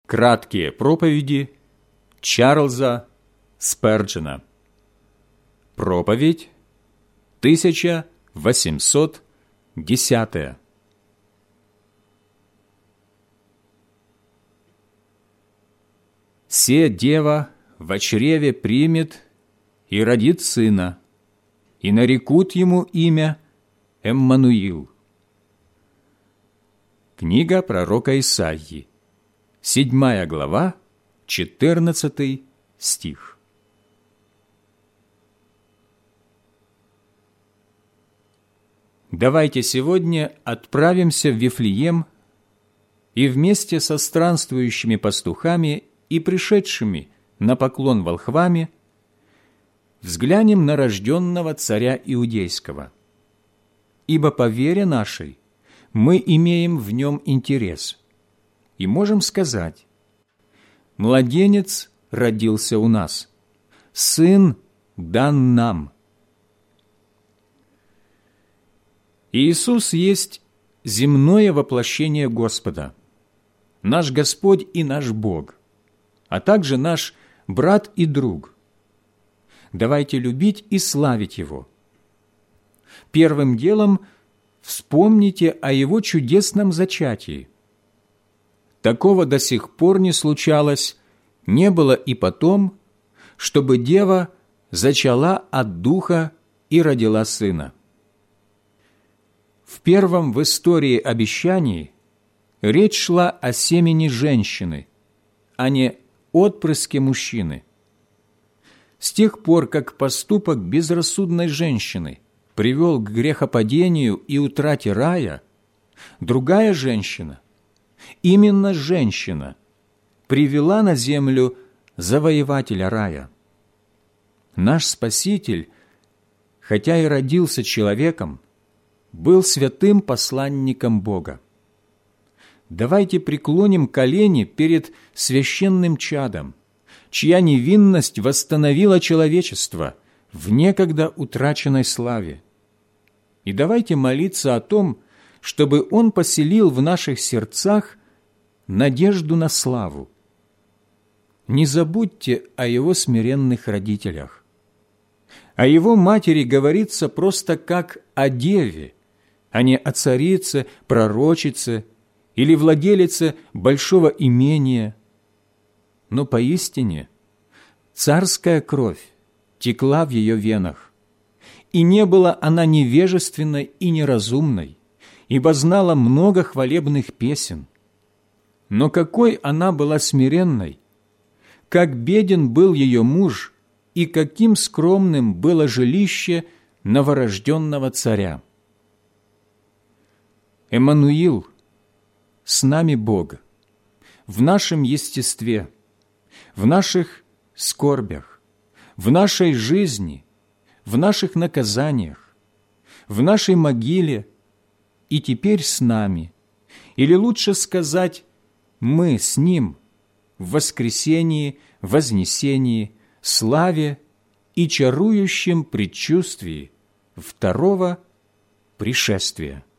Краткие проповеди Чарльза Сперджена. Проповедь 1810. «Се дева во чреве примет и родит сына, и нарекут ему имя Эммануил». Книга пророка Исаии, 7 глава, 14 стих. Давайте сегодня отправимся в Вифлеем и вместе со странствующими пастухами и пришедшими на поклон волхвами взглянем на рожденного царя Иудейского, ибо по вере нашей мы имеем в нем интерес и можем сказать: «Младенец родился у нас, сын дан нам». Иисус есть земное воплощение Господа, наш Господь и наш Бог, а также наш брат и друг. Давайте любить и славить Его. Первым делом вспомните о Его чудесном зачатии. Такого до сих пор не случалось, не было и потом, чтобы дева зачала от Духа и родила сына. В первом в истории обещании речь шла о семени женщины, а не отпрыске мужчины. С тех пор, как поступок безрассудной женщины привел к грехопадению и утрате рая, другая женщина, именно женщина, привела на землю завоевателя рая. Наш Спаситель, хотя и родился человеком, был святым посланником Бога. Давайте преклоним колени перед священным чадом, чья невинность восстановила человечество в некогда утраченной славе. И давайте молиться о том, чтобы Он поселил в наших сердцах надежду на славу. Не забудьте о Его смиренных родителях. О Его матери говорится просто как о деве, а не о царице, пророчице или владелице большого имения. Но поистине царская кровь текла в ее венах, и не была она невежественной и неразумной, ибо знала много хвалебных песен. Но какой она была смиренной, как беден был ее муж, и каким скромным было жилище новорожденного царя. Эммануил, с нами Бог, в нашем естестве, в наших скорбях, в нашей жизни, в наших наказаниях, в нашей могиле и теперь с нами, или лучше сказать, мы с Ним в воскресении, вознесении, славе и чарующем предчувствии второго пришествия.